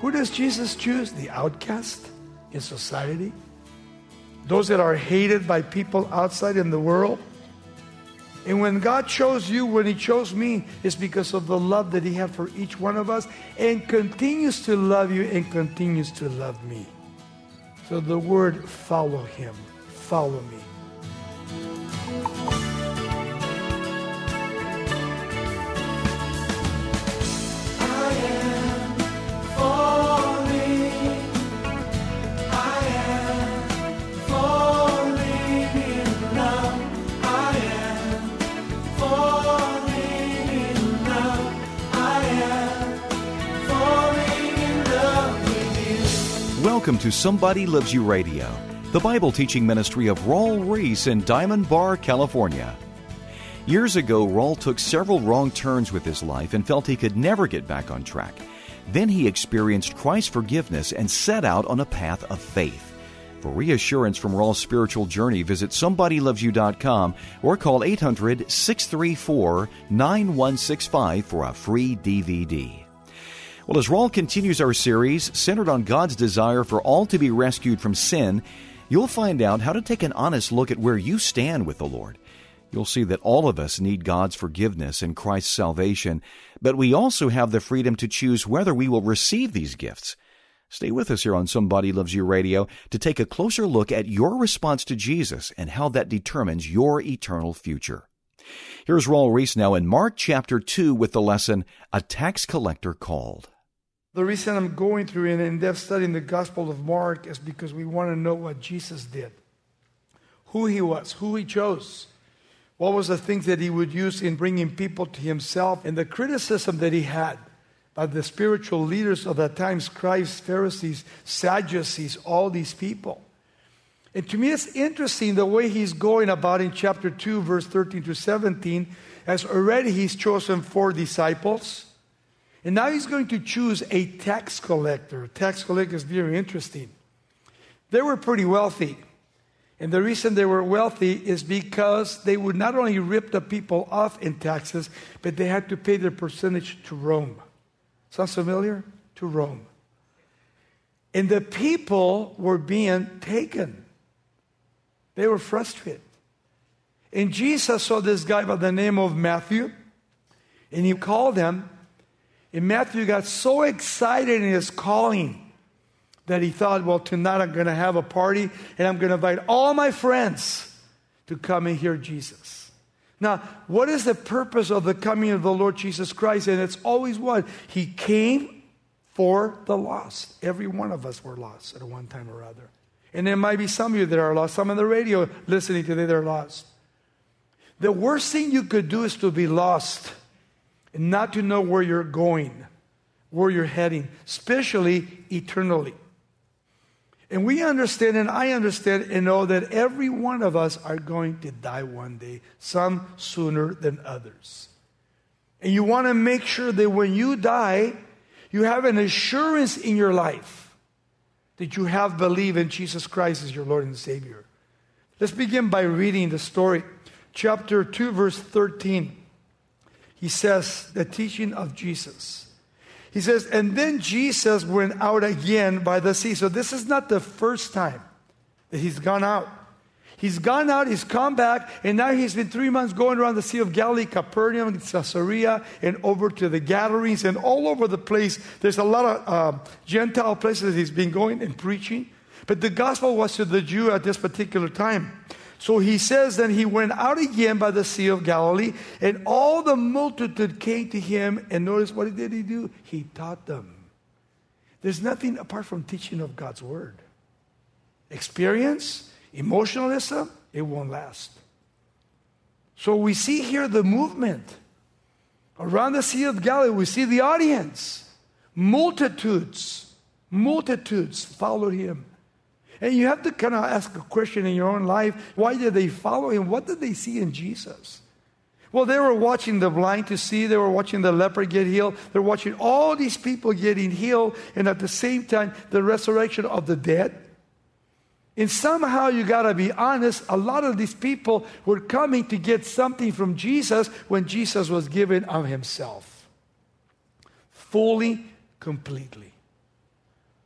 Who does Jesus choose? The outcast in society. Those that are hated by people outside in the world. And when God chose you, when He chose me, it's because of the love that He had for each one of us, and continues to love you and continues to love me. So the word, follow Him. Follow me. Welcome to Somebody Loves You Radio, the Bible teaching ministry of Raul Ries in Diamond Bar, California. Years ago, Raul took several wrong turns with his life and felt he could never get back on track. Then he experienced Christ's forgiveness and set out on a path of faith. For reassurance from Raul's spiritual journey, visit SomebodyLovesYou.com or call 800-634-9165 for a free DVD. Well, as Raul continues our series centered on God's desire for all to be rescued from sin, you'll find out how to take an honest look at where you stand with the Lord. You'll see that all of us need God's forgiveness and Christ's salvation, but we also have the freedom to choose whether we will receive these gifts. Stay with us here on Somebody Loves You Radio to take a closer look at your response to Jesus and how that determines your eternal future. Here's Raul Ries now in Mark chapter 2 with the lesson, A Tax Collector Called. The reason I'm going through an in-depth study in the Gospel of Mark is because we want to know what Jesus did, who He was, who He chose, what was the things that He would use in bringing people to Himself, and the criticism that He had by the spiritual leaders of that time, scribes, Pharisees, Sadducees, all these people. And to me, it's interesting the way He's going about in chapter 2, verse 13 to 17, as already He's chosen 4 disciples. And now He's going to choose a tax collector. Tax collector is very interesting. They were pretty wealthy. And the reason they were wealthy is because they would not only rip the people off in taxes, but they had to pay their percentage to Rome. Sounds familiar? To Rome. And the people were being taken. They were frustrated. And Jesus saw this guy by the name of Matthew, and He called him. And Matthew got so excited in his calling that he thought, well, tonight I'm going to have a party and I'm going to invite all my friends to come and hear Jesus. Now, what is the purpose of the coming of the Lord Jesus Christ? And it's always what? He came for the lost. Every one of us were lost at one time or other. And there might be some of you that are lost. Some on the radio listening today, they're lost. The worst thing you could do is to be lost and not to know where you're going, where you're heading, especially eternally. And we understand, and I understand and know that every one of us are going to die one day, some sooner than others. And you want to make sure that when you die, you have an assurance in your life that you have believed in Jesus Christ as your Lord and Savior. Let's begin by reading the story. Chapter 2, verse 13. He says, the teaching of Jesus. He says, and then Jesus went out again by the sea. So this is not the first time that He's gone out. He's gone out, He's come back, and now He's been 3 months going around the Sea of Galilee, Capernaum, Caesarea, and over to the Gadarenes, and all over the place. There's a lot of Gentile places He's been going and preaching. But the gospel was to the Jew at this particular time. So He says that He went out again by the Sea of Galilee, and all the multitude came to Him, and notice what did He do? He taught them. There's nothing apart from teaching of God's Word. Experience, emotionalism, it won't last. So we see here the movement. Around the Sea of Galilee, we see the audience. Multitudes followed Him. And you have to kind of ask a question in your own life. Why did they follow Him? What did they see in Jesus? Well, they were watching the blind to see. They were watching the leper get healed. They're watching all these people getting healed. And at the same time, the resurrection of the dead. And somehow, you got to be honest, a lot of these people were coming to get something from Jesus when Jesus was given of Himself. Fully, completely.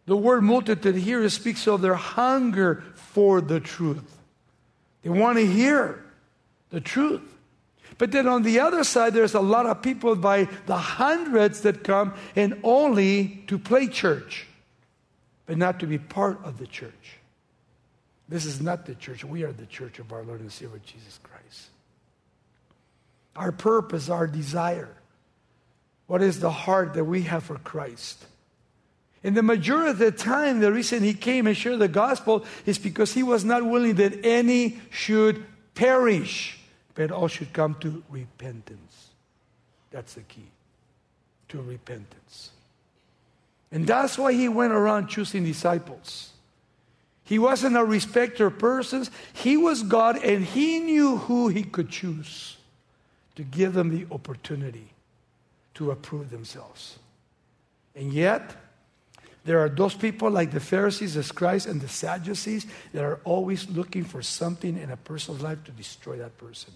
The word multitude here speaks of their hunger for the truth. They want to hear the truth. But then on the other side, there's a lot of people by the hundreds that come and only to play church, but not to be part of the church. This is not the church. We are the church of our Lord and Savior Jesus Christ. Our purpose, our desire. What is the heart that we have for Christ? And the majority of the time, the reason he came and shared the gospel is because he was not willing that any should perish, but all should come to repentance. That's the key, to repentance. And that's why he went around choosing disciples. He wasn't a respecter of persons. He was God, and he knew who he could choose to give them the opportunity to approve themselves. And yet, there are those people like the Pharisees, the scribes, and the Sadducees that are always looking for something in a person's life to destroy that person.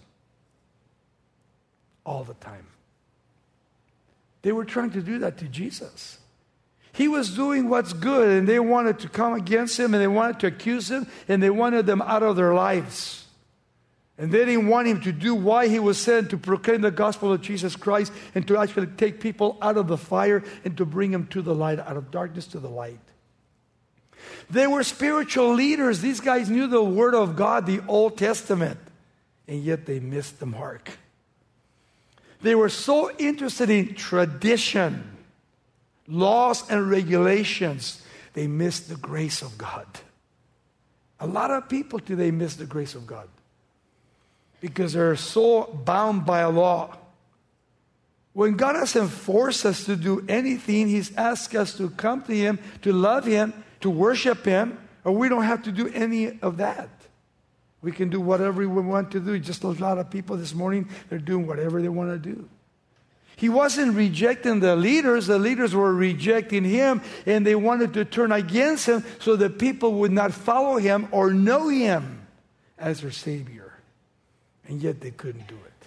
All the time. They were trying to do that to Jesus. He was doing what's good, and they wanted to come against him, and they wanted to accuse him, and they wanted them out of their lives. And they didn't want him to do why he was sent, to proclaim the gospel of Jesus Christ and to actually take people out of the fire and to bring them to the light, out of darkness to the light. They were spiritual leaders. These guys knew the Word of God, the Old Testament, and yet they missed the mark. They were so interested in tradition, laws and regulations, they missed the grace of God. A lot of people today miss the grace of God because they're so bound by a law. When God hasn't forced us to do anything, He's asked us to come to Him, to love Him, to worship Him, or we don't have to do any of that. We can do whatever we want to do. Just a lot of people this morning, they're doing whatever they want to do. He wasn't rejecting the leaders were rejecting Him, and they wanted to turn against Him so that people would not follow Him or know Him as their Savior. And yet they couldn't do it.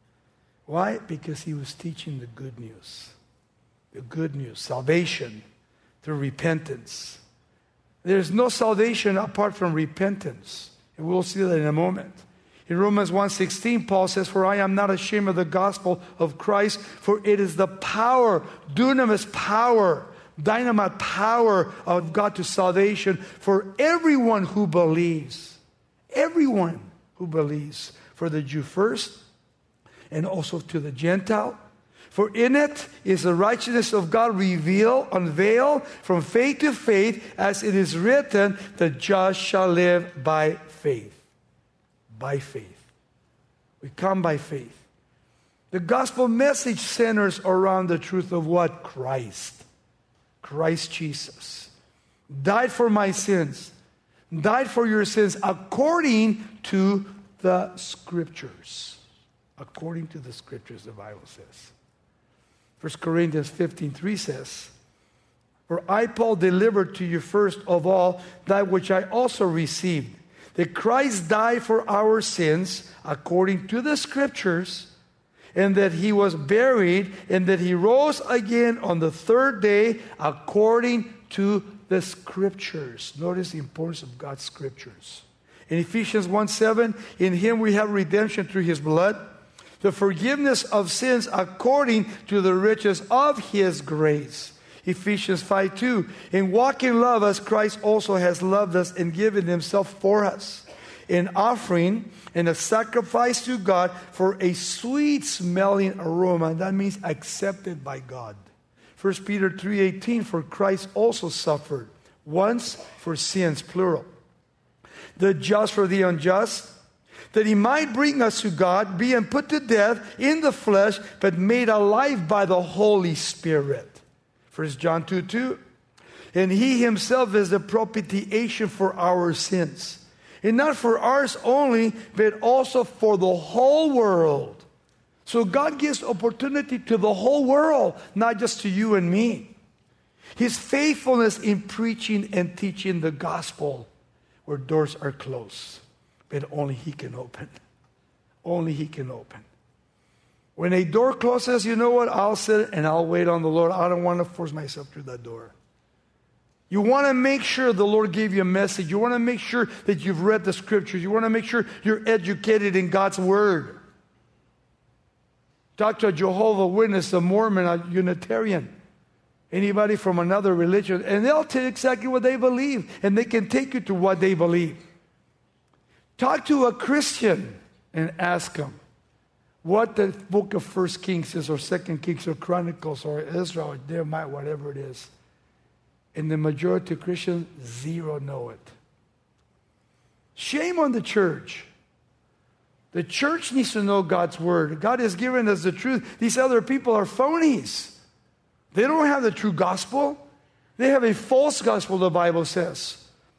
Why? Because He was teaching the good news. The good news, salvation through repentance. There's no salvation apart from repentance. And we'll see that in a moment. In Romans 1:16, Paul says, "For I am not ashamed of the gospel of Christ, for it is the power, dunamis power, dynamite power of God to salvation for everyone who believes." Everyone who believes. For the Jew first, and also to the Gentile. For in it is the righteousness of God revealed, unveiled from faith to faith, as it is written, "The just shall live by faith." By faith. We come by faith. The gospel message centers around the truth of what? Christ. Christ Jesus. Died for my sins. Died for your sins according to the Scriptures. According to the Scriptures, the Bible says. 1 Corinthians 15:3 says, "For I, Paul, delivered to you first of all that which I also received, that Christ died for our sins according to the Scriptures, and that He was buried, and that He rose again on the third day according to the Scriptures." Notice the importance of God's Scriptures. In Ephesians 1:7, "In Him we have redemption through His blood, the forgiveness of sins according to the riches of His grace." Ephesians 5:2, "And walk in love as Christ also has loved us and given Himself for us, an offering and a sacrifice to God for a sweet-smelling aroma." That means accepted by God. 1 Peter 3:18, "For Christ also suffered once for sins," plural, "the just for the unjust, that He might bring us to God, being put to death in the flesh, but made alive by the Holy Spirit." 1 John 2:2, "And He Himself is the propitiation for our sins, and not for ours only, but also for the whole world." So God gives opportunity to the whole world, not just to you and me. His faithfulness in preaching and teaching the gospel where doors are closed, but only He can open. Only He can open. When a door closes, you know what? I'll sit and I'll wait on the Lord. I don't want to force myself through that door. You want to make sure the Lord gave you a message. You want to make sure that you've read the scriptures. You want to make sure you're educated in God's word. Talk to a Jehovah's Witness, a Mormon, a Unitarian, anybody from another religion, and they'll tell you exactly what they believe, and they can take you to what they believe. Talk to a Christian and ask them what the book of 1 Kings is, or 2 Kings, or Chronicles, or Israel, or Nehemiah, whatever it is. And the majority of Christians, zero know it. Shame on the church. The church needs to know God's word. God has given us the truth. These other people are phonies. They don't have the true gospel. They have a false gospel, the Bible says.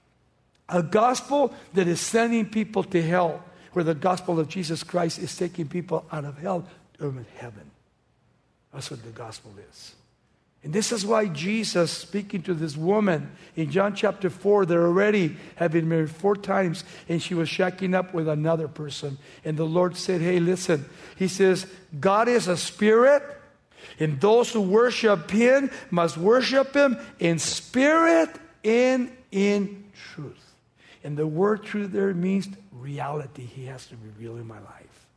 A gospel that is sending people to hell, where the gospel of Jesus Christ is taking people out of hell to heaven. That's what the gospel is. And this is why Jesus, speaking to this woman in John chapter 4, that already had been married 4 times, and she was shacking up with another person. And the Lord said, hey, listen. He says, God is a spirit, and those who worship Him must worship Him in spirit and in truth. And the word truth there means reality. He has to be real in my life.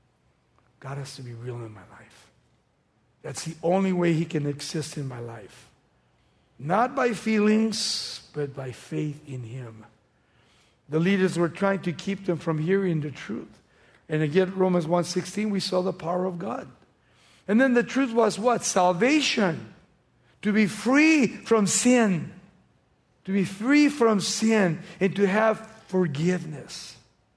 God has to be real in my life. That's the only way He can exist in my life. Not by feelings, but by faith in Him. The leaders were trying to keep them from hearing the truth. And again, Romans 1:16, we saw the power of God. And then the truth was what? Salvation. To be free from sin. To be free from sin and to have forgiveness.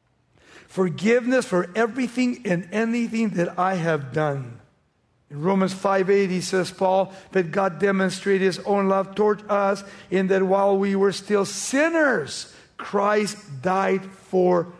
Forgiveness for everything and anything that I have done. In Romans 5:8, he says, Paul, that God demonstrated His own love toward us in that while we were still sinners, Christ died for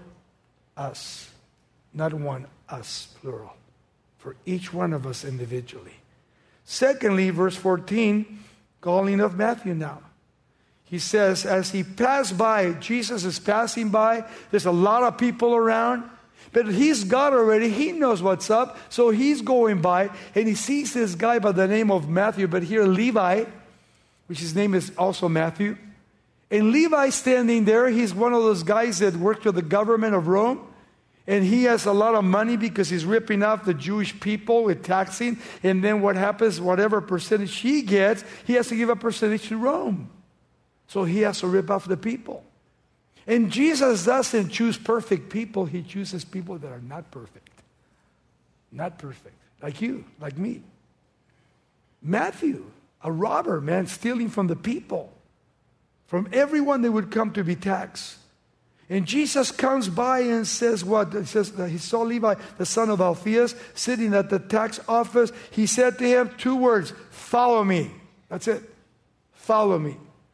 us. Not one, us, plural. For each one of us individually. Secondly, verse 14, calling of Matthew now. He says, as He passed by, Jesus is passing by, there's a lot of people around. But He's God already. He knows what's up. So He's going by and He sees this guy by the name of Matthew, but here Levi, which his name is also Matthew. And Levi standing there, he's one of those guys that worked for the government of Rome. And he has a lot of money because he's ripping off the Jewish people with taxing. And then what happens, whatever percentage he gets, he has to give a percentage to Rome. So he has to rip off the people. And Jesus doesn't choose perfect people. He chooses people that are not perfect. Not perfect. Like you, like me. Matthew, a robber, man, stealing from the people. From everyone that would come to be taxed. And Jesus comes by and says what? He says that he saw Levi, the son of Alphaeus, sitting at the tax office. He said to him 2 words, follow me. That's it. Follow me.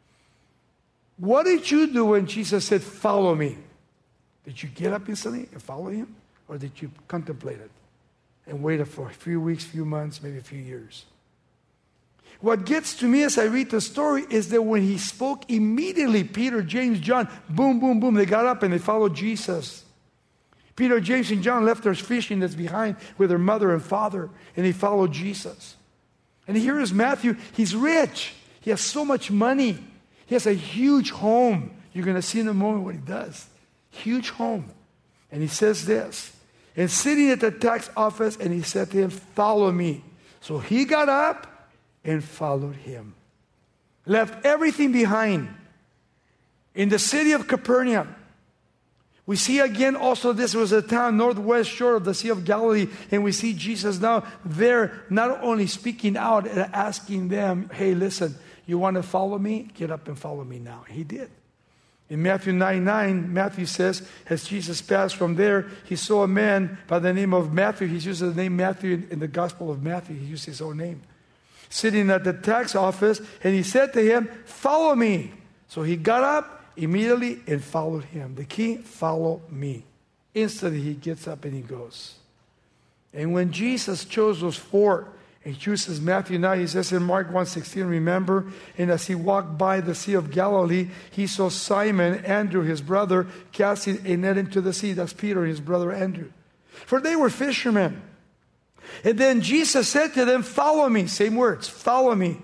What did you do when Jesus said, follow me? Did you get up instantly and follow Him? Or did you contemplate it and wait for a few weeks, few months, maybe a few years? What gets to me as I read the story is that when He spoke, immediately Peter, James, John, boom, boom, boom, they got up and they followed Jesus. Peter, James, and John left their fishing that's behind with their mother and father, and they followed Jesus. And here is Matthew. He's rich. He has so much money. He has a huge home. You're going to see in a moment what he does. Huge home. And he says this. And sitting at the tax office, and he said to him, follow me. So he got up and followed Him. Left everything behind. In the city of Capernaum. We see again also this was a town northwest shore of the Sea of Galilee. And we see Jesus now there not only speaking out and asking them, hey, listen, you want to follow me? Get up and follow me now. He did. In Matthew 9:9, Matthew says, as Jesus passed from there, he saw a man by the name of Matthew. He uses the name Matthew in the Gospel of Matthew. He used his own name. Sitting at the tax office, and he said to him, follow me. So he got up immediately and followed Him. The key, follow me. Instantly he gets up and he goes. And when Jesus chose those 4, He chooses Matthew 9. He says in Mark 1:16, remember, and as He walked by the Sea of Galilee, He saw Simon, Andrew, his brother, casting a net into the sea. That's Peter and his brother Andrew. For they were fishermen. And then Jesus said to them, follow me. Same words, follow me.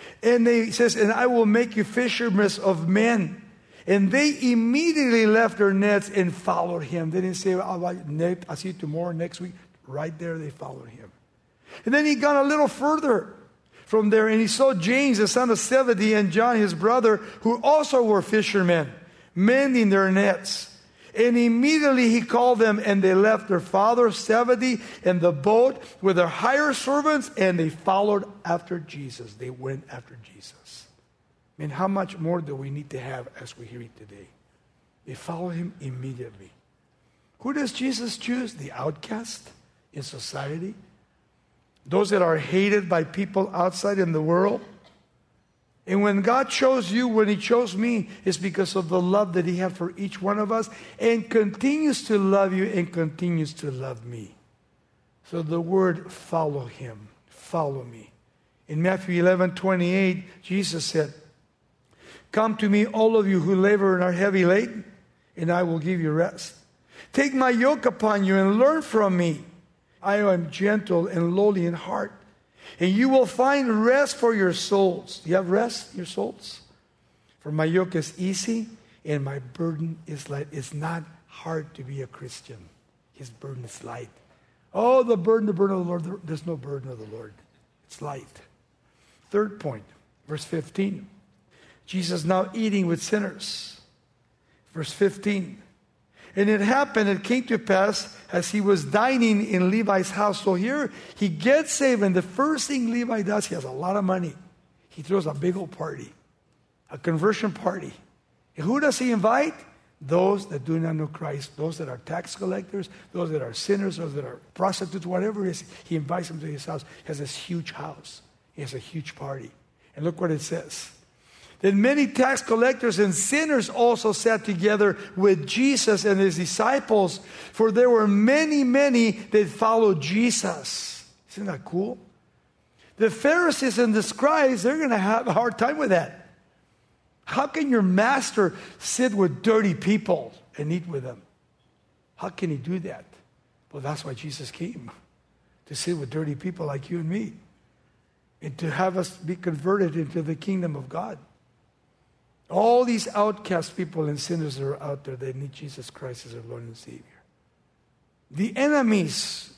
And he says, and I will make you fishermen of men. And they immediately left their nets and followed him. They didn't say, I'll see you tomorrow, next week. Right there, they followed him. And then he got a little further from there, and he saw James, the son of Zebedee, and John, his brother, who also were fishermen, mending their nets. And immediately he called them, and they left their father Zebedee in the boat with their hired servants, and they followed after Jesus. They went after Jesus. I mean, how much more do we need to have as we hear it today? They follow him immediately. Who does Jesus choose? The outcast in society? Those that are hated by people outside in the world? And when God chose you, when he chose me, it's because of the love that he had for each one of us, and continues to love you and continues to love me. So the word follow him, follow me. In Matthew 11:28, Jesus said, come to me, all of you who labor and are heavy laden, and I will give you rest. Take my yoke upon you and learn from me. I am gentle and lowly in heart, and you will find rest for your souls. Do you have rest in your souls? For my yoke is easy and my burden is light. It's not hard to be a Christian. His burden is light. Oh, the burden of the Lord. There's no burden of the Lord. It's light. Third point, verse 15. Jesus now eating with sinners. Verse 15. And it happened, it came to pass as he was dining in Levi's house. So here he gets saved, and the first thing Levi does, he has a lot of money. He throws a big old party, a conversion party. And who does he invite? Those that do not know Christ, those that are tax collectors, those that are sinners, those that are prostitutes, whatever it is. He invites them to his house. He has this huge house. He has a huge party. And look what it says. Then many tax collectors and sinners also sat together with Jesus and his disciples, for there were many, many that followed Jesus. Isn't that cool? The Pharisees and the scribes, they're going to have a hard time with that. How can your master sit with dirty people and eat with them? How can he do that? Well, that's why Jesus came, to sit with dirty people like you and me, and to have us be converted into the kingdom of God. All these outcast people and sinners that are out there, they need Jesus Christ as their Lord and Savior. The enemies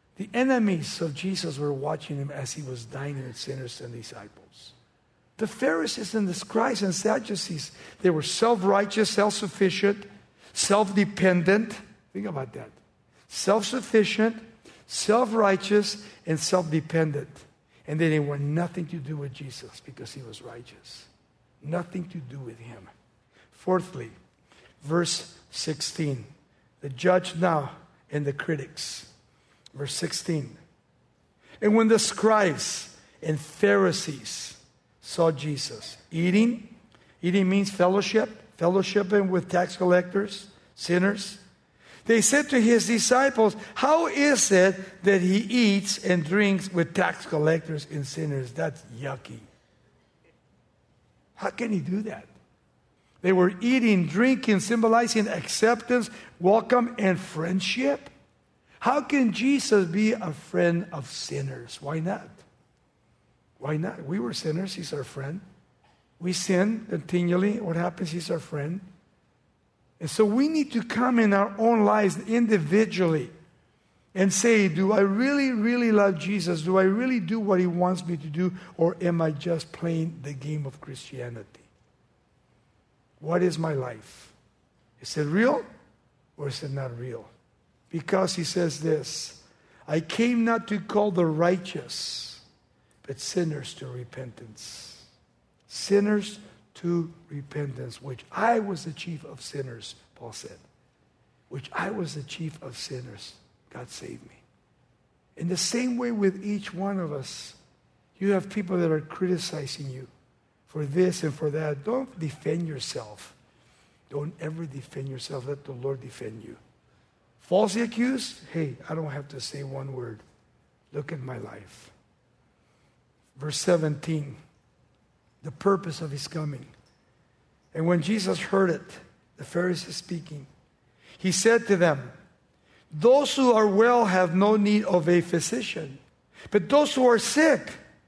of Jesus were watching him as he was dining with sinners and disciples. The Pharisees and the scribes and Sadducees, they were self-righteous, self-sufficient, self-dependent. Think about that. Self-sufficient, self-righteous, and self-dependent. And they didn't want nothing to do with Jesus because he was righteous. Nothing to do with him. Fourthly, verse 16. The judge now and the critics. Verse 16. And when the scribes and Pharisees saw Jesus eating means fellowshipping with tax collectors, sinners. They said to his disciples, how is it that he eats and drinks with tax collectors and sinners? That's yucky. How can he do that? They were eating, drinking, symbolizing acceptance, welcome, and friendship. How can Jesus be a friend of sinners? Why not? Why not? We were sinners. He's our friend. We sin continually. What happens? He's our friend. And so we need to come in our own lives individually and say, do I really, really love Jesus? Do I really do what he wants me to do? Or am I just playing the game of Christianity? What is my life? Is it real or is it not real? Because he says this, I came not to call the righteous, but sinners to repentance. Sinners to repentance, which I was the chief of sinners, Paul said. Which I was the chief of sinners. God saved me. In the same way with each one of us, you have people that are criticizing you for this and for that. Don't defend yourself. Don't ever defend yourself. Let the Lord defend you. Falsely accused? Hey, I don't have to say one word. Look at my life. Verse 17, the purpose of his coming. And when Jesus heard it, the Pharisees speaking, he said to them, those who are well have no need of a physician, but those who are sick.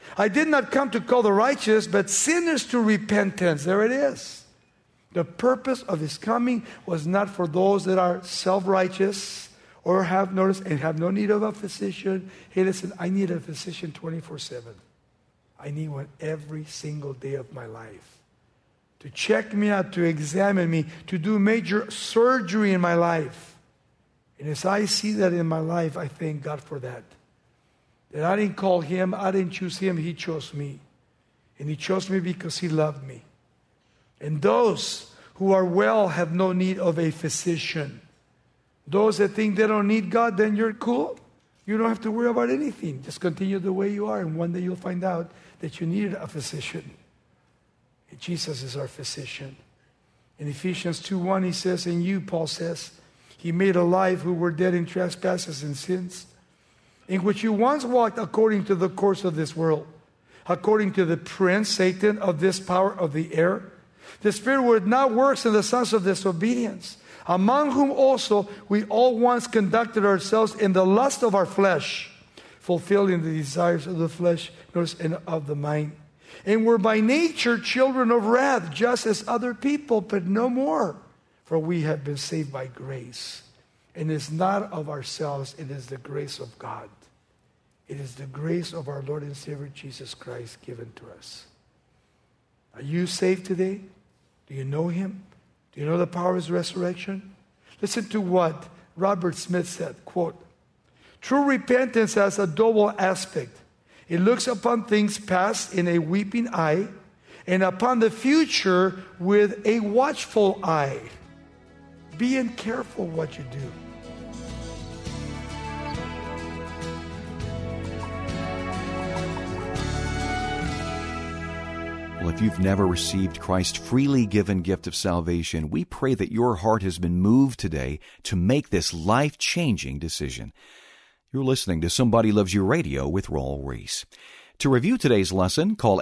I did not come to call the righteous, but sinners to repentance. There it is. The purpose of his coming was not for those that are self-righteous or have noticed and have no need of a physician. Hey, listen, I need a physician 24/7. I need one every single day of my life to check me out, to examine me, to do major surgery in my life. And as I see that in my life, I thank God for that. That I didn't call him, I didn't choose him, he chose me. And he chose me because he loved me. And those who are well have no need of a physician. Those that think they don't need God, then you're cool. You don't have to worry about anything. Just continue the way you are, and one day you'll find out that you needed a physician. And Jesus is our physician. In Ephesians 2:1, he says, "In you," Paul says, "he made alive who were dead in trespasses and sins, in which you once walked according to the course of this world, according to the prince, Satan, of this power of the air, the spirit which now works in the sons of disobedience, among whom also we all once conducted ourselves in the lust of our flesh, fulfilling the desires of the flesh and of the mind. And were by nature children of wrath, just as other people, but no more. For we have been saved by grace. And it's not of ourselves, it is the grace of God. It is the grace of our Lord and Savior Jesus Christ given to us." Are you saved today? Do you know him? Do you know the power of his resurrection? Listen to what Robert Smith said, quote, "True repentance has a double aspect. It looks upon things past in a weeping eye and upon the future with a watchful eye." Being careful what you do. Well, if you've never received Christ's freely given gift of salvation, we pray that your heart has been moved today to make this life-changing decision. You're listening to Somebody Loves You Radio with Raul Ries. To review today's lesson, call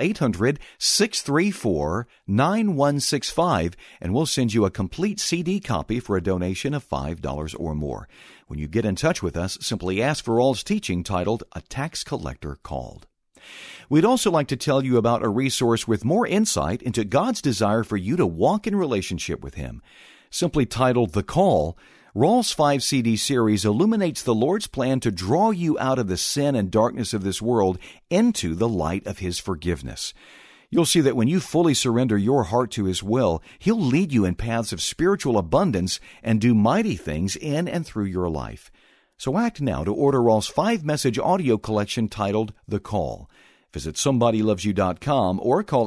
800-634-9165, and we'll send you a complete CD copy for a donation of $5 or more. When you get in touch with us, simply ask for Raul's teaching titled, "A Tax Collector Called." We'd also like to tell you about a resource with more insight into God's desire for you to walk in relationship with Him. Simply titled The Call, Raul's 5-CD series illuminates the Lord's plan to draw you out of the sin and darkness of this world into the light of His forgiveness. You'll see that when you fully surrender your heart to His will, He'll lead you in paths of spiritual abundance and do mighty things in and through your life. So act now to order Raul's 5-message audio collection titled The Call. Visit SomebodyLovesYou.com or call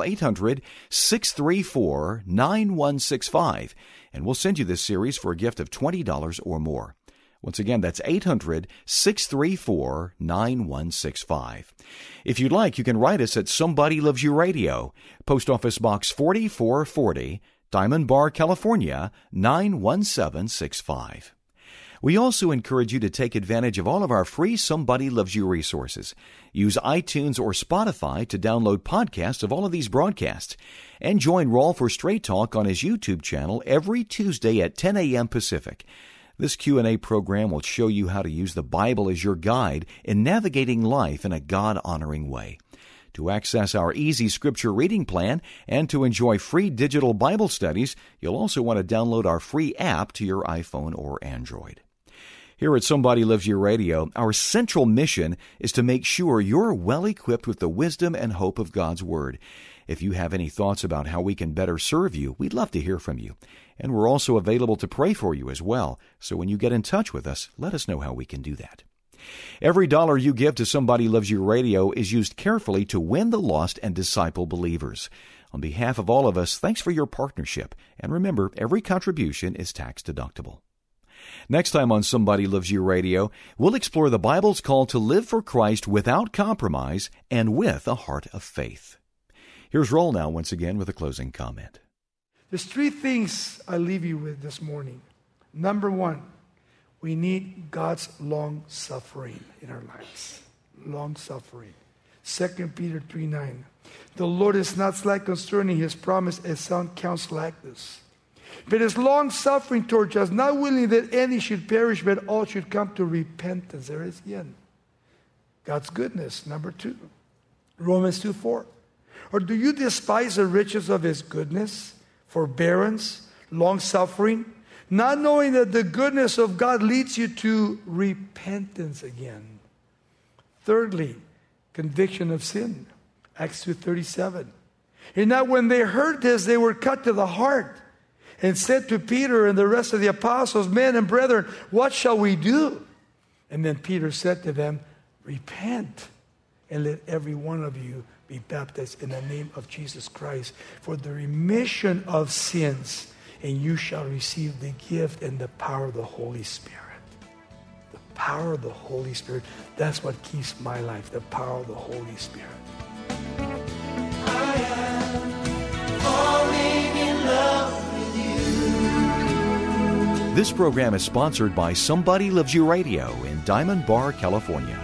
800-634-9165, and we'll send you this series for a gift of $20 or more. Once again, that's 800-634-9165. If you'd like, you can write us at Somebody Loves You Radio, Post Office Box 4440, Diamond Bar, California, 91765. We also encourage you to take advantage of all of our free Somebody Loves You resources. Use iTunes or Spotify to download podcasts of all of these broadcasts. And join Raul for Straight Talk on his YouTube channel every Tuesday at 10 a.m. Pacific. This Q&A program will show you how to use the Bible as your guide in navigating life in a God-honoring way. To access our easy scripture reading plan and to enjoy free digital Bible studies, you'll also want to download our free app to your iPhone or Android. Here at Somebody Loves You Radio, our central mission is to make sure you're well equipped with the wisdom and hope of God's Word. If you have any thoughts about how we can better serve you, we'd love to hear from you. And we're also available to pray for you as well. So when you get in touch with us, let us know how we can do that. Every dollar you give to Somebody Loves You Radio is used carefully to win the lost and disciple believers. On behalf of all of us, thanks for your partnership. And remember, every contribution is tax deductible. Next time on Somebody Loves You Radio, we'll explore the Bible's call to live for Christ without compromise and with a heart of faith. Here's Raul now once again with a closing comment. There's 3 things I leave you with this morning. Number 1, we need God's long suffering in our lives. Long suffering. 2 Peter 3:9. The Lord is not slack concerning His promise, as some count slackness, but is long suffering towards us, not willing that any should perish, but all should come to repentance. There is again God's goodness. Number 2, Romans 2:4. Or do you despise the riches of his goodness, forbearance, long-suffering, not knowing that the goodness of God leads you to repentance again? Thirdly, conviction of sin. Acts 2:37. And now when they heard this, they were cut to the heart and said to Peter and the rest of the apostles, men and brethren, what shall we do? And then Peter said to them, repent and let every one of you be baptized in the name of Jesus Christ for the remission of sins, and you shall receive the gift and the power of the Holy Spirit. The power of the Holy Spirit, that's what keeps my life, the power of the Holy Spirit. I am falling in love with you. This program is sponsored by Somebody Loves You Radio in Diamond Bar, California.